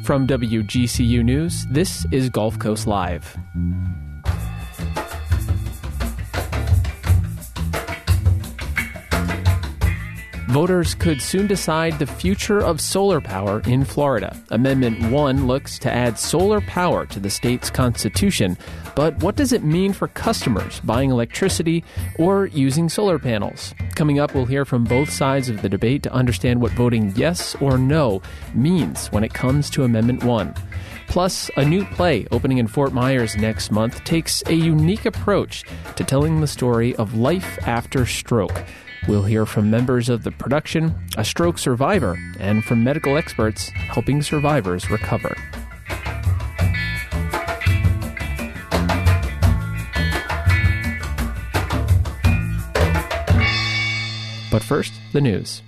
From WGCU News, this is Gulf Coast Live. Voters could soon decide the future of solar power in Florida. Amendment 1 looks to add solar power to the state's constitution, but what does it mean for customers buying electricity or using solar panels? Coming up, we'll hear from both sides of the debate to understand what voting yes or no means when it comes to Amendment 1. Plus, a new play opening in Fort Myers next month takes a unique approach to telling the story of life after stroke. We'll hear from members of the production, a stroke survivor, and from medical experts helping survivors recover. But first, the news.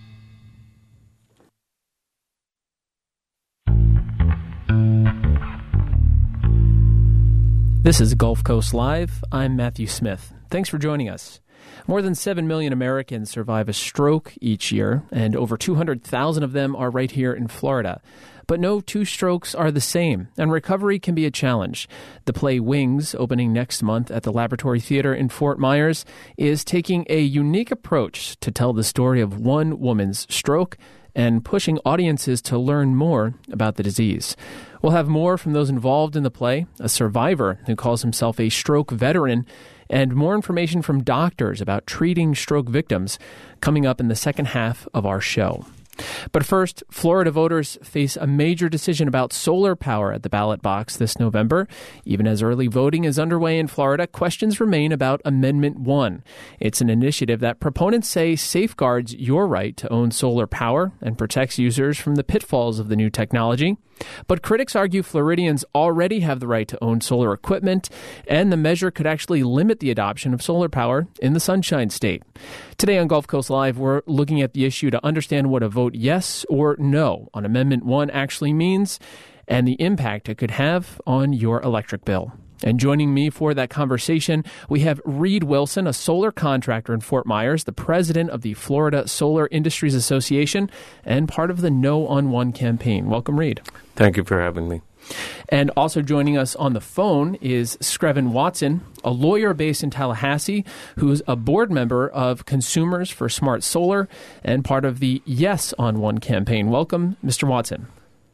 This is Gulf Coast Live. I'm Matthew Smith. Thanks for joining us. More than 7 million Americans survive a stroke each year, and over 200,000 of them are right here in Florida. But no two strokes are the same, and recovery can be a challenge. The play Wings, opening next month at the Laboratory Theater in Fort Myers, is taking a unique approach to tell the story of one woman's stroke and pushing audiences to learn more about the disease. We'll have more from those involved in the play, a survivor who calls himself a stroke veteran, and more information from doctors about treating stroke victims coming up in the second half of our show. But first, Florida voters face a major decision about solar power at the ballot box this November. Even as early voting is underway in Florida, questions remain about Amendment 1. It's an initiative that proponents say safeguards your right to own solar power and protects users from the pitfalls of the new technology. But critics argue Floridians already have the right to own solar equipment, and the measure could actually limit the adoption of solar power in the Sunshine State. Today on Gulf Coast Live, we're looking at the issue to understand what a vote yes or no on Amendment 1 actually means and the impact it could have on your electric bill. And joining me for that conversation, we have Reed Wilson, a solar contractor in Fort Myers, the president of the Florida Solar Industries Association, and part of the No on One campaign. Welcome, Reed. Thank you for having me. And also joining us on the phone is Screven Watson, a lawyer based in Tallahassee, who's a board member of Consumers for Smart Solar and part of the Yes on One campaign. Welcome, Mr. Watson.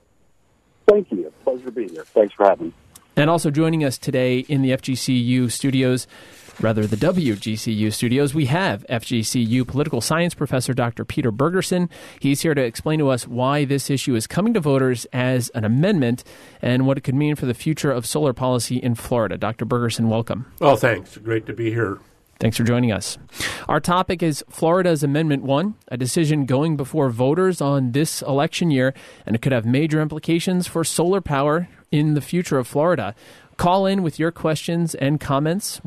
Thank you. Pleasure to be here. Thanks for having me. And also joining us today in the FGCU studios, rather the WGCU studios, we have FGCU political science professor Dr. Peter Bergerson. He's here to explain to us why this issue is coming to voters as an amendment and what it could mean for the future of solar policy in Florida. Dr. Bergerson, welcome. Well, thanks. Great to be here. Thanks for joining us. Our topic is Florida's Amendment 1, a decision going before voters on this election year, and it could have major implications for solar power in the future of Florida. Call in with your questions and comments,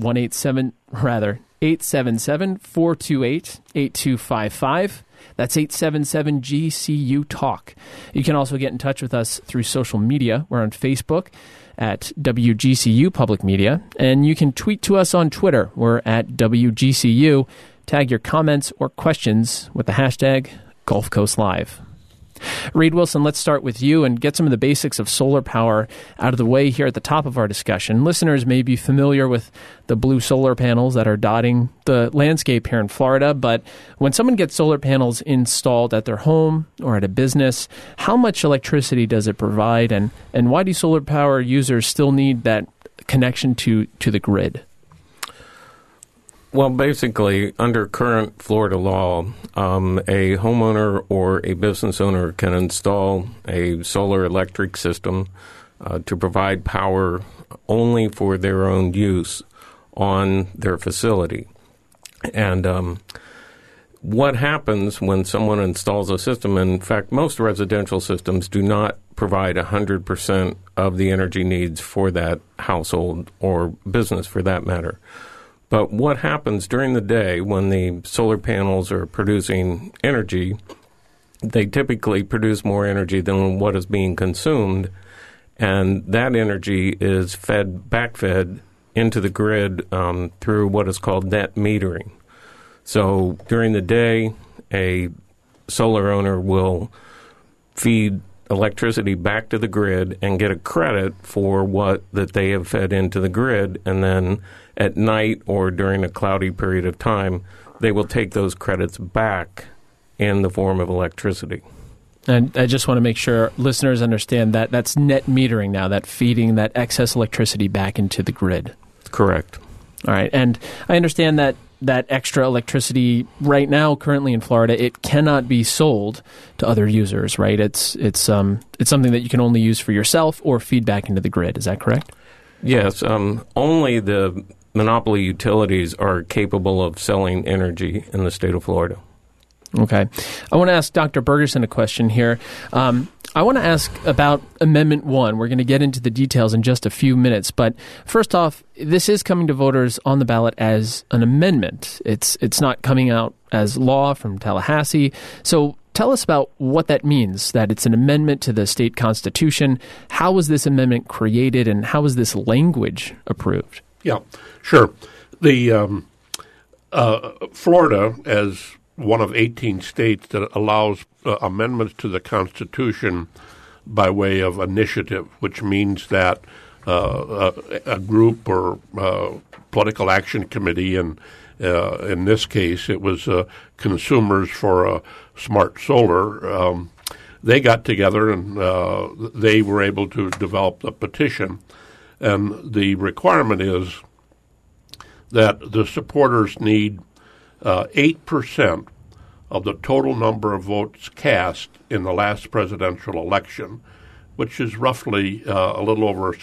877-428-8255. That's 877-GCU-TALK. You can also get in touch with us through social media. We're on Facebook at WGCU Public Media, and you can tweet to us on Twitter. We're at WGCU. Tag your comments or questions with the hashtag Gulf Coast Live. Reed Wilson, let's start with you and get some of the basics of solar power out of the way here at the top of our discussion. Listeners may be familiar with the blue solar panels that are dotting the landscape here in Florida, but when someone gets solar panels installed at their home or at a business, how much electricity does it provide, and why do solar power users still need that connection to the grid? Well, basically, under current Florida law, a homeowner or a business owner can install a solar electric system to provide power only for their own use on their facility. And what happens when someone installs a system, in fact, most residential systems do not provide 100% of the energy needs for that household or business for that matter. But what happens during the day when the solar panels are producing energy, they typically produce more energy than what is being consumed, and that energy is backfed into the grid through what is called net metering. So during the day, a solar owner will feed electricity back to the grid and get a credit for what that they have fed into the grid, and then at night or during a cloudy period of time, they will take those credits back in the form of electricity. And I just want to make sure listeners understand that that's net metering now, that feeding that excess electricity back into the grid. Correct. All right. And I understand that that extra electricity right now, currently in Florida, it cannot be sold to other users, right? It's something that you can only use for yourself or feed back into the grid. Is that correct? Yes. Only the monopoly utilities are capable of selling energy in the state of Florida. Okay. I want to ask Dr. Bergerson a question here. I want to ask about Amendment 1. We're going to get into the details in just a few minutes. But first off, this is coming to voters on the ballot as an amendment. It's not coming out as law from Tallahassee. So tell us about what that means, that it's an amendment to the state constitution. How was this amendment created, and how was this language approved? Yeah, sure. The Florida, as one of 18 states that allows amendments to the Constitution by way of initiative, which means that a group or political action committee, and in this case it was Consumers for Smart Solar, they got together and they were able to develop a petition. And the requirement is that the supporters need 8% of the total number of votes cast in the last presidential election, which is roughly a little over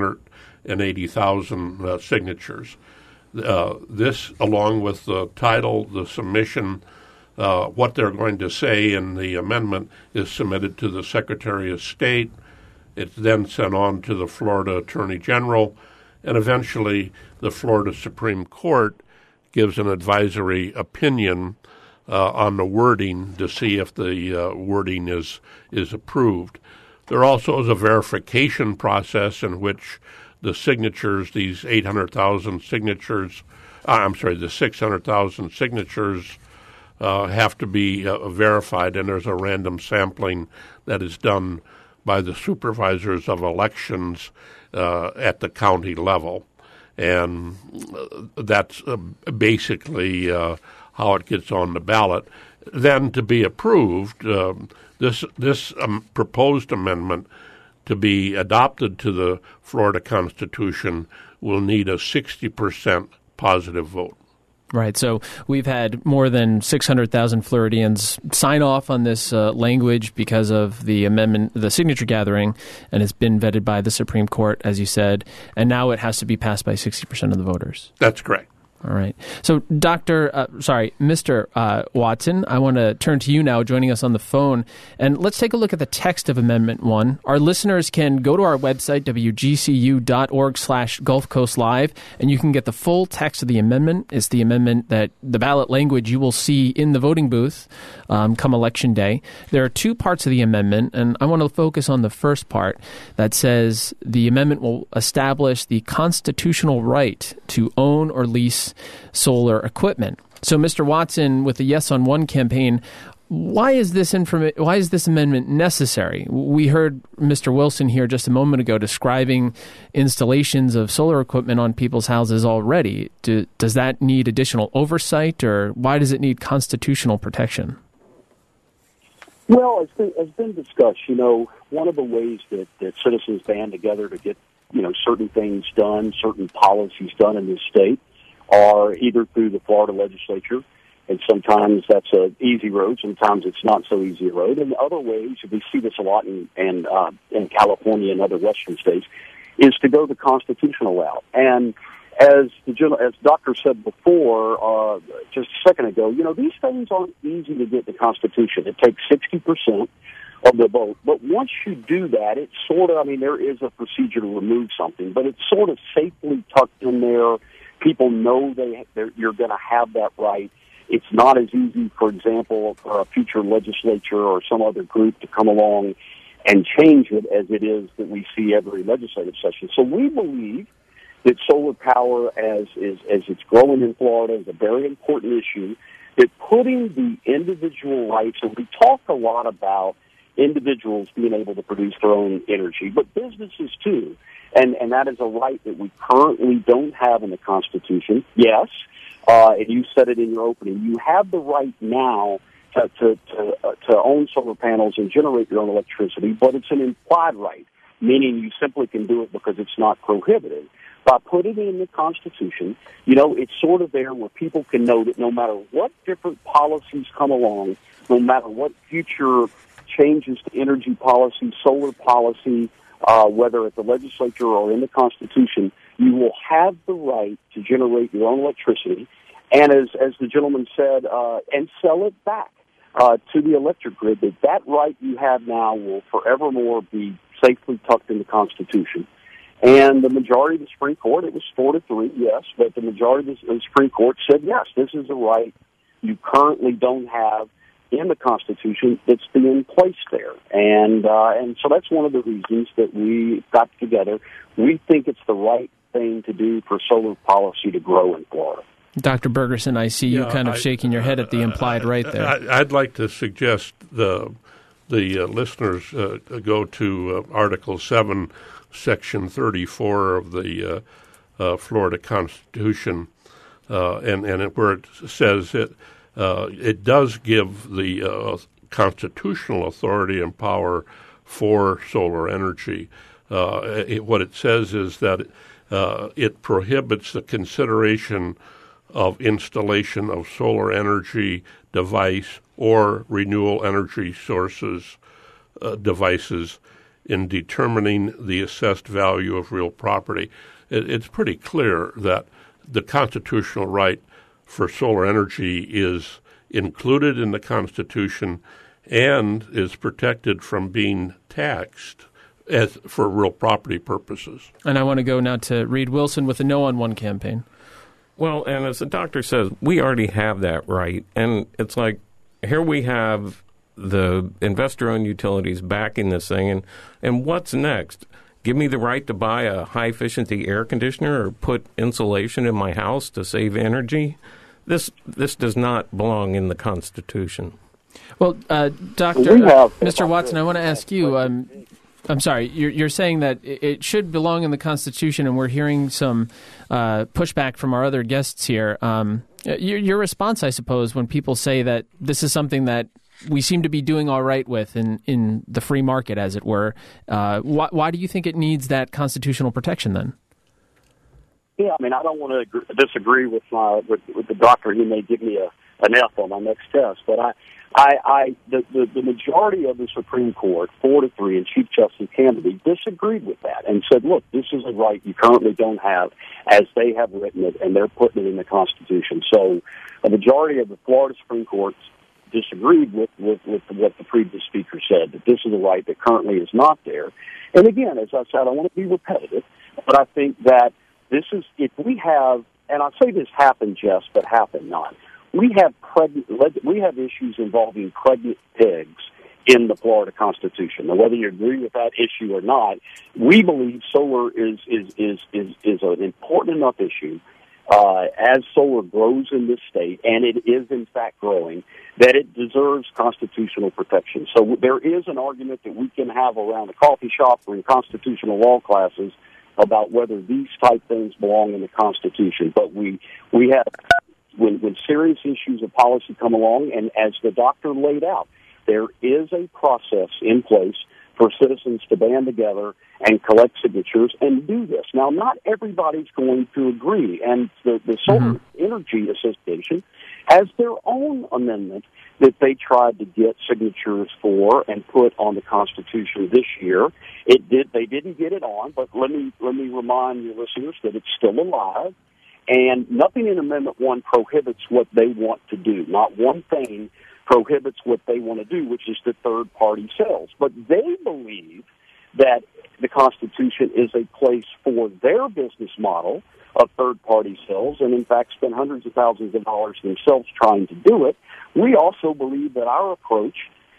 680,000 signatures. This, along with the title, the submission, what they're going to say in the amendment, is submitted to the Secretary of State. It's then sent on to the Florida Attorney General, and eventually the Florida Supreme Court gives an advisory opinion on the wording to see if the wording is approved. There also is a verification process in which the signatures, these 800,000 signatures, the 600,000 signatures have to be verified, and there's a random sampling that is done by the supervisors of elections at the county level. And that's basically how it gets on the ballot. Then to be approved, this proposed amendment to be adopted to the Florida Constitution will need a 60% positive vote. Right. So we've had more than 600,000 Floridians sign off on this language because of the amendment, the signature gathering, and it's been vetted by the Supreme Court, as you said, and now it has to be passed by 60% of the voters. That's correct. All right. So, Mr. Watson, I want to turn to you now, joining us on the phone, and let's take a look at the text of Amendment 1. Our listeners can go to our website, wgcu.org/Gulf Coast Live, and you can get the full text of the amendment. It's the amendment that the ballot language you will see in the voting booth come Election Day. There are two parts of the amendment, and I want to focus on the first part that says the amendment will establish the constitutional right to own or lease solar equipment. So, Mr. Watson, with the Yes on One campaign, why is this amendment necessary? We heard Mr. Wilson here just a moment ago describing installations of solar equipment on people's houses already. Does that need additional oversight, or why does it need constitutional protection? Well, it's been discussed. One of the ways that citizens band together to get certain things done, certain policies done in this state, are either through the Florida legislature, and sometimes that's an easy road, sometimes it's not so easy a road. And other ways, we see this a lot in California and other western states, is to go the constitutional route. And as Doctor said before, just a second ago, these things aren't easy to get the Constitution. It takes 60% of the vote. But once you do that, it's sort of, there is a procedure to remove something, but it's sort of safely tucked in there. People know you're going to have that right. It's not as easy, for example, for a future legislature or some other group to come along and change it as it is that we see every legislative session. So we believe that solar power, as it's growing in Florida, is a very important issue, that putting the individual rights, and we talk a lot about, individuals being able to produce their own energy, but businesses too. And that is a right that we currently don't have in the Constitution. Yes, and you said it in your opening, you have the right now to own solar panels and generate your own electricity, but it's an implied right, meaning you simply can do it because it's not prohibited. By putting it in the Constitution, it's sort of there where people can know that no matter what different policies come along, no matter what future changes to energy policy, solar policy, whether at the legislature or in the Constitution, you will have the right to generate your own electricity, and as the gentleman said, and sell it back to the electric grid. That right you have now will forevermore be safely tucked in the Constitution. And the majority of the Supreme Court, it was 4-3, yes, but the majority of the Supreme Court said, yes, this is a right you currently don't have in the Constitution that's being placed there. And so that's one of the reasons that we got together. We think it's the right thing to do for solar policy to grow in Florida. Dr. Bergerson, I see you shaking your head at the implied right there. I'd like to suggest the listeners go to Article 7, Section 34 of the Florida Constitution, and where it says it does give the constitutional authority and power for solar energy. What it says is that it prohibits the consideration of installation of solar energy device or renewable energy sources devices in determining the assessed value of real property. It's pretty clear that the constitutional right for solar energy is included in the Constitution and is protected from being taxed for real property purposes. And I want to go now to Reed Wilson with the No on One campaign. Well, and as the doctor says, we already have that right. And it's like, here we have the investor-owned utilities backing this thing, and what's next? Give me the right to buy a high-efficiency air conditioner or put insulation in my house to save energy? This does not belong in the Constitution. Well, Mr. Watson, I want to ask you, I'm sorry, you're saying that it should belong in the Constitution, and we're hearing some pushback from our other guests here. Your response, I suppose, when people say that this is something that we seem to be doing all right with in the free market, as it were, why do you think it needs that constitutional protection then? Yeah, I mean, I don't want to disagree with the doctor. He may give me an F on my next test, but the majority of the Supreme Court, 4-3, and Chief Justice Kennedy disagreed with that and said, look, this is a right you currently don't have as they have written it, and they're putting it in the Constitution. So a majority of the Florida Supreme Court disagreed with what the previous speaker said, that this is a right that currently is not there. And again, as I said, I want to be repetitive, but I think that this is, if we have, and I say this happened, Jess, but happened not. We have issues involving pregnant pigs in the Florida Constitution. Now, whether you agree with that issue or not, we believe solar is an important enough issue as solar grows in this state, and it is in fact growing, that it deserves constitutional protection. So there is an argument that we can have around a coffee shop or in constitutional law classes about whether these type things belong in the Constitution. But we have, when serious issues of policy come along, and as the doctor laid out, there is a process in place for citizens to band together and collect signatures and do this. Now, not everybody's going to agree, and the Solar Energy Association has their own amendment that they tried to get signatures for and put on the Constitution this year. They didn't get it on, but let me remind your listeners that it's still alive, and nothing in Amendment 1 prohibits what they want to do. Not one thing prohibits what they want to do, which is the third-party sales. But they believe that the Constitution is a place for their business model of third-party sales, and in fact spend hundreds of thousands of dollars themselves trying to do it. We also believe that our approach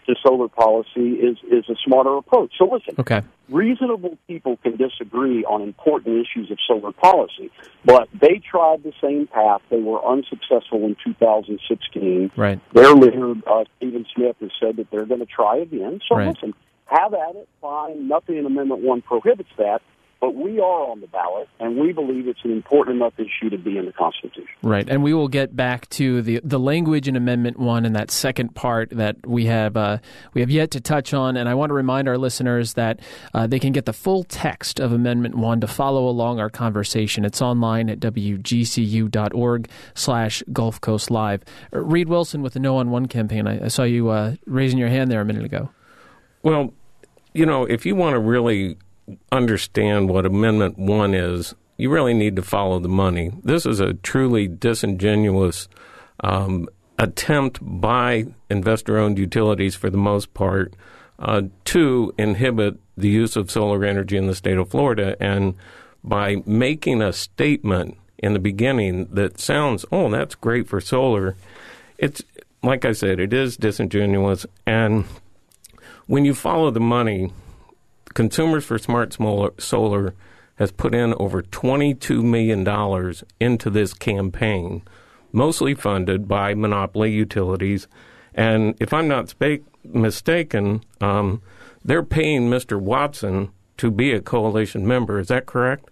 to solar policy is a smarter approach. So listen, Okay. reasonable people can disagree on important issues of solar policy, but they tried the same path. They were unsuccessful in 2016. Right. Their leader, Stephen Smith, has said that they're going to try again. So Right. listen, have at it, fine. Nothing in Amendment 1 prohibits that. But we are on the ballot, and we believe it's an important enough issue to be in the Constitution. Right, and we will get back to the language in Amendment 1 and that second part that we have yet to touch on. And I want to remind our listeners that they can get the full text of Amendment 1 to follow along our conversation. It's online at wgcu.org/Gulf Coast Live. Reed Wilson with the No on One campaign. I saw you raising your hand there a minute ago. Well, if you want to really understand what Amendment 1 is, you really need to follow the money. This is a truly disingenuous attempt by investor-owned utilities, for the most part, to inhibit the use of solar energy in the state of Florida. And by making a statement in the beginning that sounds, oh, that's great for solar, it's, like I said, it is disingenuous. And when you follow the money, Consumers for Smart Solar has put in over $22 million into this campaign, mostly funded by monopoly utilities. And if I'm not mistaken, they're paying Mr. Watson to be a coalition member. Is that correct?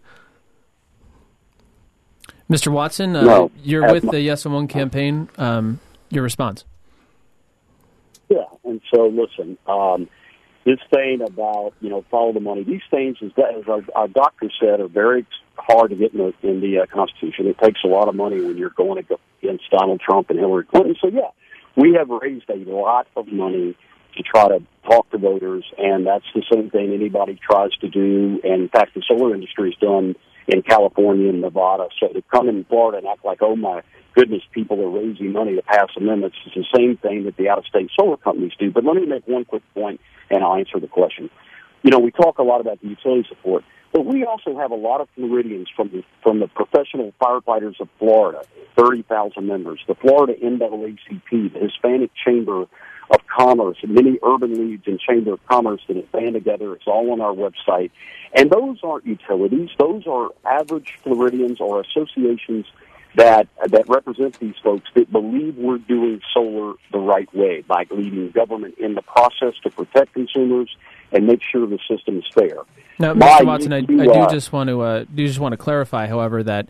Mr. Watson, No, you're with the Yes on One campaign. Your response? Yeah, and so listen, this thing about, follow the money, these things, as our doctor said, are very hard to get in the Constitution. It takes a lot of money when you're going against Donald Trump and Hillary Clinton. So, yeah, we have raised a lot of money to try to talk to voters, and that's the same thing anybody tries to do. And, in fact, the solar industry is done in California and Nevada. So to come in Florida and act like, oh, my goodness, people are raising money to pass amendments is the same thing that the out-of-state solar companies do. But let me make one quick point, and I'll answer the question. We talk a lot about the utility support, but we also have a lot of Floridians from the professional firefighters of Florida, 30,000 members, the Florida NAACP, the Hispanic Chamber of Commerce, and many urban leagues and Chamber of Commerce that have band together. It's all on our website. And those aren't utilities. Those are average Floridians or associations that represent these folks that believe we're doing solar the right way by leading government in the process to protect consumers and make sure the system is fair. Now, Mr. Watson, I do just want to clarify, however, that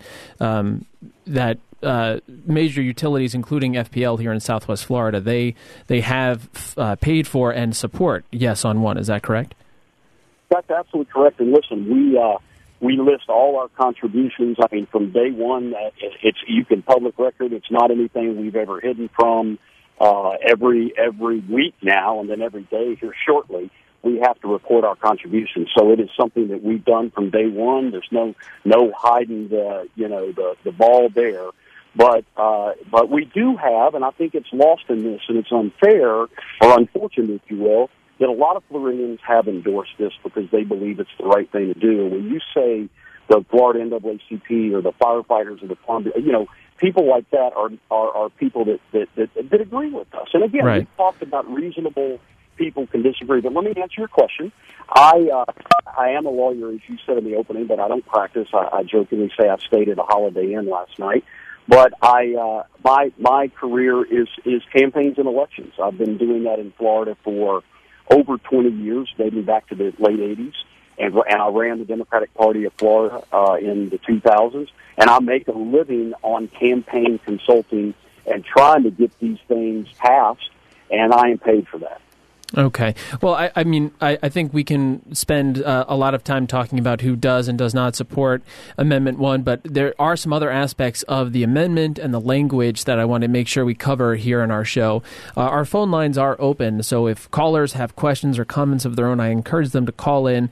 major utilities, including FPL here in Southwest Florida, they have paid for and support Yes on One. Is that correct? That's absolutely correct. And listen, we list all our contributions. I mean, from day one, you can public record. It's not anything we've ever hidden from. Every week now, and then every day here shortly, we have to report our contributions. So it is something that we've done from day one. There's no hiding the ball there. But we do have, and I think it's lost in this, and it's unfair or unfortunate, if you will, that a lot of Floridians have endorsed this because they believe it's the right thing to do. And when you say the Florida NAACP or the firefighters or the Columbia, people like that are people that agree with us. And again, right. We talked about reasonable people can disagree. But let me answer your question. I am a lawyer, as you said in the opening, but I don't practice. I jokingly say I stayed at a Holiday Inn last night. But my career is campaigns and elections. I've been doing that in Florida for over 20 years, dating back to the late 80s. And I ran the Democratic Party of Florida in the 2000s. And I make a living on campaign consulting and trying to get these things passed, and I am paid for that. Okay. Well, I think we can spend a lot of time talking about who does and does not support Amendment 1, but there are some other aspects of the amendment and the language that I want to make sure we cover here in our show. Our phone lines are open, so if callers have questions or comments of their own, I encourage them to call in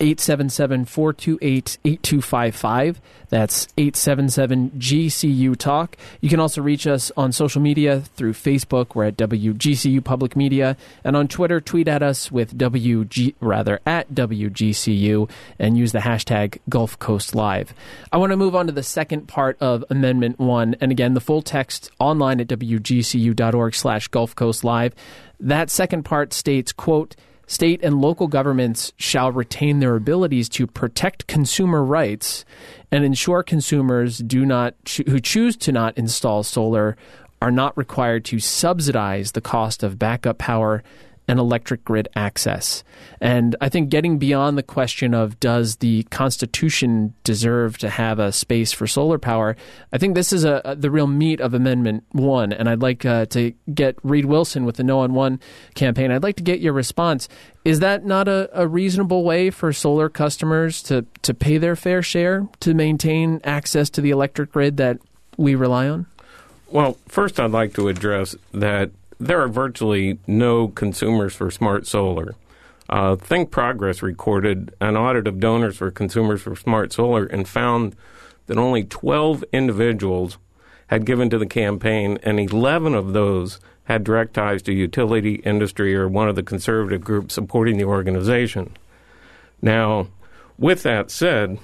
877-428-8255. That's 877-GCU-TALK. You can also reach us on social media through Facebook. We're at WGCU Public Media. And on Twitter, tweet at us with at WGCU and use the hashtag Gulf Coast Live. I want to move on to the second part of Amendment 1. And again, the full text online at WGCU.org/Gulf Coast Live. That second part states, quote, "State and local governments shall retain their abilities to protect consumer rights and ensure consumers who choose to not install solar are not required to subsidize the cost of backup power and electric grid access." And I think getting beyond the question of does the Constitution deserve to have a space for solar power, I think this is the real meat of Amendment 1. And I'd like to get Reed Wilson with the No on One campaign. I'd like to get your response. Is that not a reasonable way for solar customers to pay their fair share to maintain access to the electric grid that we rely on? Well, first I'd like to address that there are virtually no consumers for smart solar. Think Progress recorded an audit of donors for consumers for smart solar and found that only 12 individuals had given to the campaign, and 11 of those had direct ties to utility, industry, or one of the conservative groups supporting the organization. Now, with that said,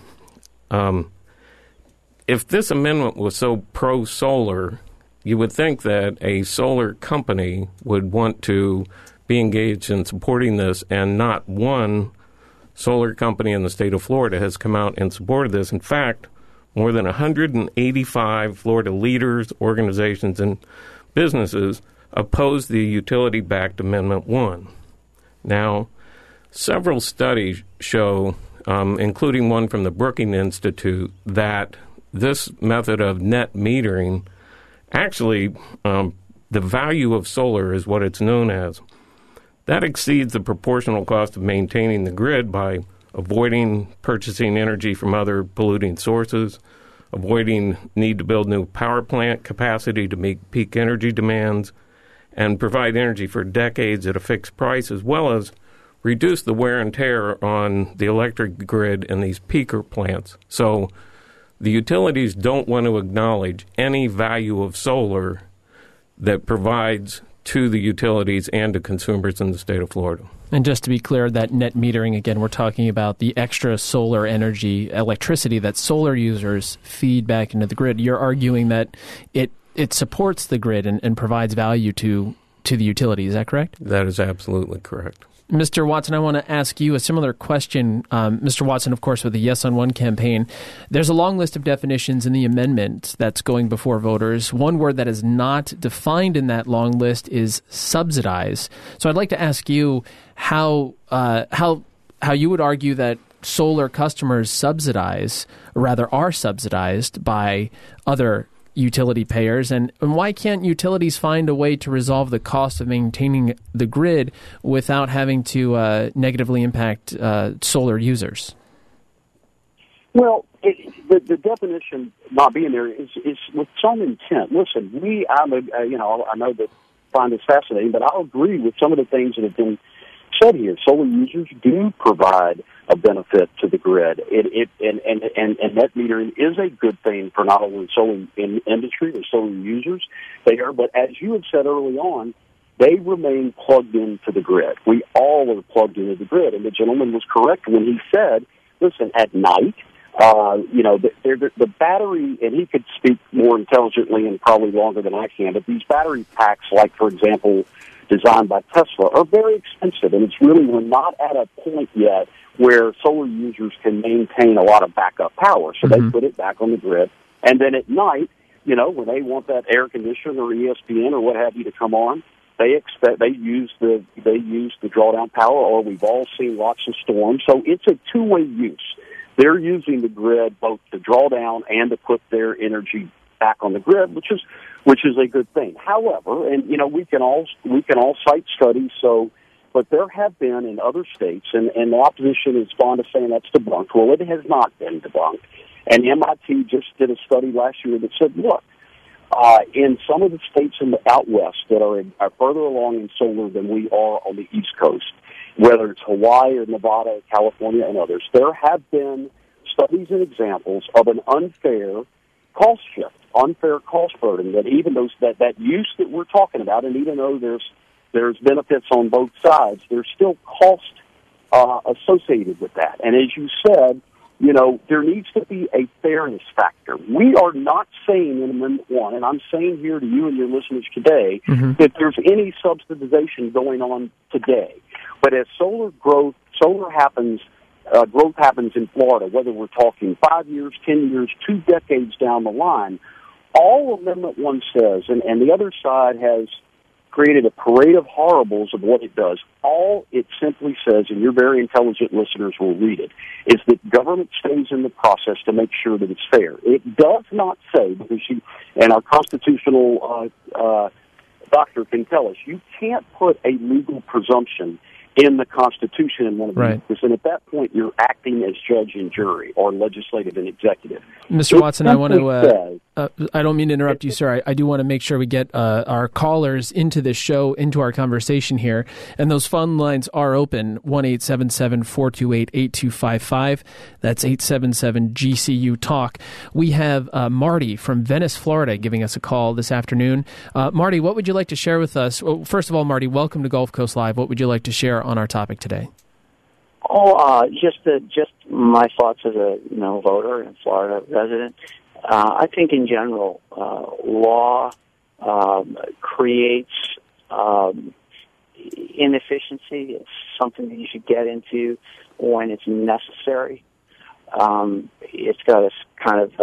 if this amendment was so pro-solar, you would think that a solar company would want to be engaged in supporting this, and not one solar company in the state of Florida has come out in support of this. In fact, more than 185 Florida leaders, organizations, and businesses opposed the utility-backed Amendment 1. Now, several studies show, including one from the Brookings Institute, that this method of net metering actually, the value of solar is what it's known as. That exceeds the proportional cost of maintaining the grid by avoiding purchasing energy from other polluting sources, avoiding need to build new power plant capacity to meet peak energy demands, and provide energy for decades at a fixed price, as well as reduce the wear and tear on the electric grid in these peaker plants. So the utilities don't want to acknowledge any value of solar that provides to the utilities and to consumers in the state of Florida. And just to be clear, that net metering, again, we're talking about the extra solar energy, electricity that solar users feed back into the grid. You're arguing that it supports the grid and provides value to the utility. Is that correct? That is absolutely correct. Mr. Watson, I want to ask you a similar question. Mr. Watson, of course, with the Yes on One campaign, there's a long list of definitions in the amendment that's going before voters. One word that is not defined in that long list is subsidize. So I'd like to ask you how you would argue that solar customers subsidize, or rather are subsidized by other utility payers, and why can't utilities find a way to resolve the cost of maintaining the grid without having to negatively impact solar users? Well, the definition not being there is with some intent. Listen, I know that find this fascinating, but I'll agree with some of the things that have been said here. Solar users do provide a benefit to the grid. And net metering is a good thing for not only solar industry, the solar users there, but as you had said early on, they remain plugged into the grid. We all are plugged into the grid. And the gentleman was correct when he said, listen, at night, the battery, and he could speak more intelligently and probably longer than I can, but these battery packs, like, for example, designed by Tesla, are very expensive, and we're not at a point yet where solar users can maintain a lot of backup power. So they put it back on the grid, and then at night, when they want that air conditioner or ESPN or what have you to come on, they use the drawdown power, or we've all seen lots of storms. So it's a two-way use. They're using the grid both to draw down and to put their energy back on the grid, which is a good thing. However, and we can all cite studies. But there have been in other states, and the opposition is fond of saying that's debunked. Well, it has not been debunked. And MIT just did a study last year that said, look, in some of the states in the out west that are further along in solar than we are on the East Coast, whether it's Hawaii or Nevada, California, and others, there have been studies and examples of an unfair cost shift, unfair cost burden, that even those that use that we're talking about, and even though there's benefits on both sides, there's still cost associated with that. And as you said, there needs to be a fairness factor. We are not saying in Amendment 1, and I'm saying here to you and your listeners today, that there's any subsidization going on today. But as growth happens in Florida, whether we're talking 5 years, 10 years, 2 decades down the line, all Amendment 1 says, and the other side has created a parade of horribles of what it does. All it simply says, and your very intelligent listeners will read it, is that government stays in the process to make sure that it's fair. It does not say, because and our constitutional doctor can tell us, you can't put a legal presumption in the Constitution in one of these, and at that point you're acting as judge and jury, or legislative and executive. Mr. Watson, I want to. I don't mean to interrupt you, sir. I do want to make sure we get our callers into this show, into our conversation here, and those phone lines are open. 1-877-428-8255. That's 877-GCU-TALK. We have Marty from Venice, Florida, giving us a call this afternoon. Marty, what would you like to share with us? Well, first of all, Marty, welcome to Gulf Coast Live. What would you like to share on our topic today? Just my thoughts as a voter and Florida resident. I think in general, law creates inefficiency. It's something that you should get into when it's necessary. It's got a kind of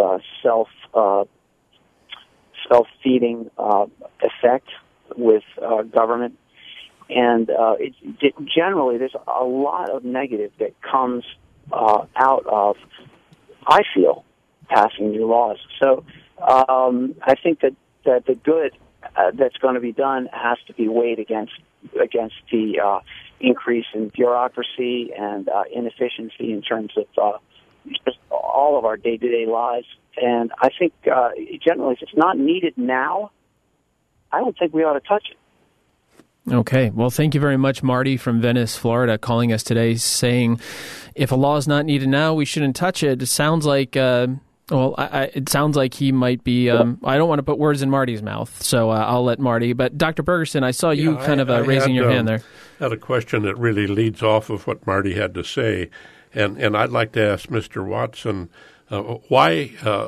self-feeding effect with government. And generally, there's a lot of negative that comes out of, I feel, passing new laws. So I think that the good that's going to be done has to be weighed against the increase in bureaucracy and inefficiency in terms of just all of our day-to-day lives. And I think generally, if it's not needed now, I don't think we ought to touch it. Okay. Well, thank you very much, Marty from Venice, Florida, calling us today saying if a law is not needed now, we shouldn't touch it. It sounds like, it sounds like he might be, I don't want to put words in Marty's mouth, so I'll let Marty. But Dr. Bergerson, I saw you raising your hand there. I had a question that really leads off of what Marty had to say. And I'd like to ask Mr. Watson, why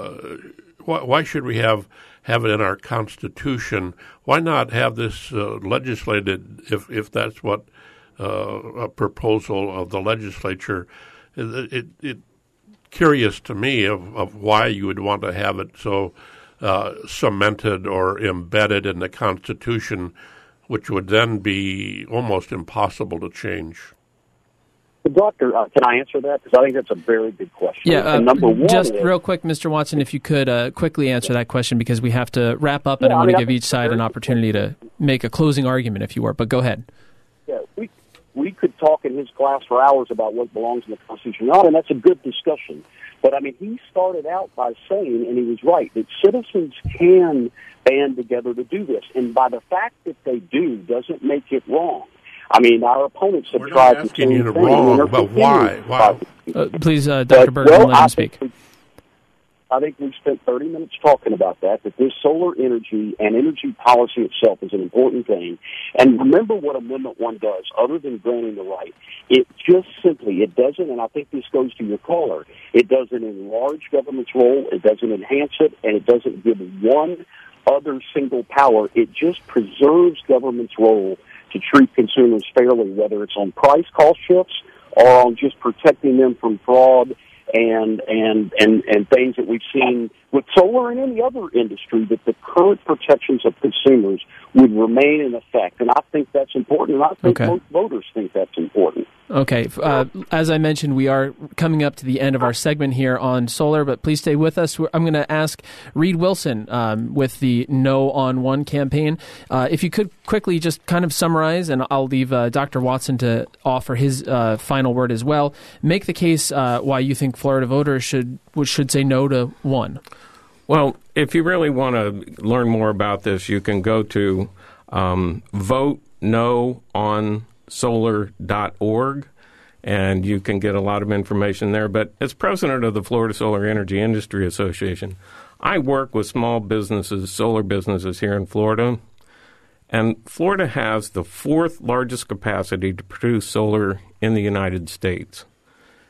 should we have it in our Constitution? Why not have this legislated if that's what a proposal of the legislature? It curious to me of why you would want to have it so cemented or embedded in the Constitution, which would then be almost impossible to change. Doctor, can I answer that? Because I think that's a very good question. Yeah, number one just real quick, Mr. Watson, if you could quickly answer that question, because we have to wrap up, and I want to give each side an opportunity to make a closing argument, if you were. But go ahead. Yeah, we could talk in his class for hours about what belongs in the Constitution, and that's a good discussion. But, I mean, he started out by saying, and he was right, that citizens can band together to do this. And by the fact that they do doesn't make it wrong. I mean, our opponents have tried to change things. Wrong, but why? Please, Dr. Berger, let him speak. I think we've spent 30 minutes talking about that this solar energy and energy policy itself is an important thing. And remember what Amendment 1 does, other than granting the right. It just simply, it doesn't, and I think this goes to your caller, it doesn't enlarge government's role, it doesn't enhance it, and it doesn't give one other single power. It just preserves government's role to treat consumers fairly, whether it's on price cost shifts or on just protecting them from fraud and things that we've seen with solar and any other industry, that the current protections of consumers would remain in effect. And I think that's important, and I think most voters think that's important. Okay. As I mentioned, we are coming up to the end of our segment here on solar, but please stay with us. I'm going to ask Reed Wilson with the No on One campaign. If you could quickly just kind of summarize, and I'll leave Dr. Watson to offer his final word as well. Make the case why you think Florida voters should say no to one. Well, if you really want to learn more about this, you can go to votenoonsolar.org, and you can get a lot of information there. But as president of the Florida Solar Energy Industry Association, I work with small businesses, solar businesses here in Florida, and Florida has the fourth largest capacity to produce solar in the United States.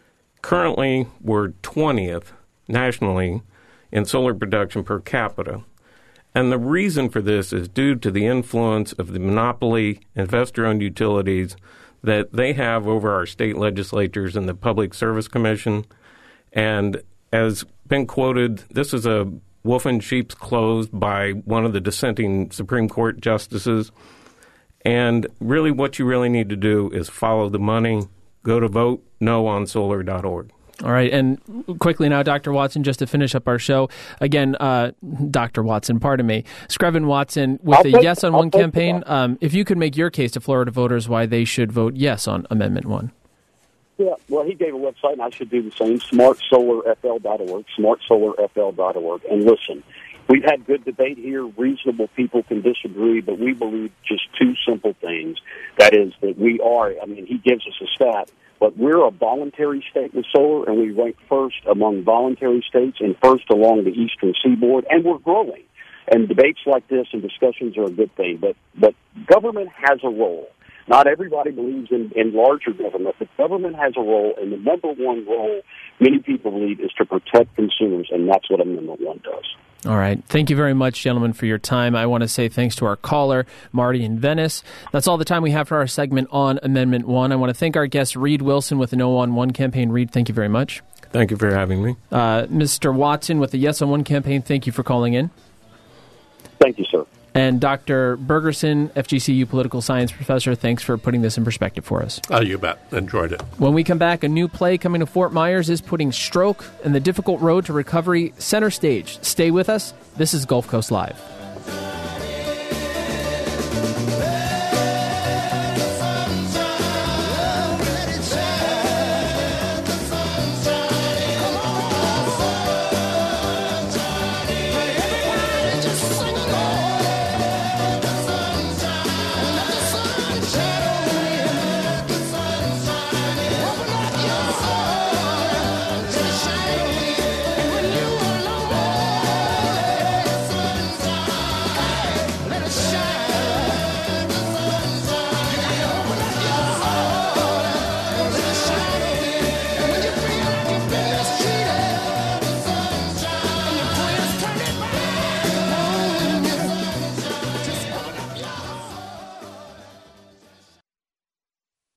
Currently, we're 20th nationally in solar production per capita. And the reason for this is due to the influence of the monopoly investor-owned utilities that they have over our state legislatures and the Public Service Commission. And as been quoted, this is a wolf in sheep's clothes by one of the dissenting Supreme Court justices. And really what you really need to do is follow the money. Go to votenoonsolar.org. All right. And quickly now, Dr. Watson, just to finish up our show. Again, Dr. Watson, pardon me. Screven Watson, with the Yes on One campaign, if you could make your case to Florida voters why they should vote yes on Amendment 1. Yeah, well, he gave a website, and I should do the same, smartsolarfl.org, smartsolarfl.org. And listen, we've had good debate here. Reasonable people can disagree, but we believe just two simple things. That is that we are, he gives us a stat, but we're a voluntary state with solar, and we rank first among voluntary states and first along the eastern seaboard, and we're growing. And debates like this and discussions are a good thing, but government has a role. Not everybody believes in larger government, but government has a role, and the number one role many people believe is to protect consumers, and that's what Amendment 1 does. All right. Thank you very much, gentlemen, for your time. I want to say thanks to our caller, Marty in Venice. That's all the time we have for our segment on Amendment 1. I want to thank our guest, Reed Wilson, with the No on One campaign. Reed, thank you very much. Thank you for having me. Mr. Watson with the Yes on One campaign, thank you for calling in. Thank you, sir. And Dr. Bergerson, FGCU political science professor, thanks for putting this in perspective for us. You bet. Enjoyed it. When we come back, a new play coming to Fort Myers is putting stroke and the difficult road to recovery center stage. Stay with us. This is Gulf Coast Live.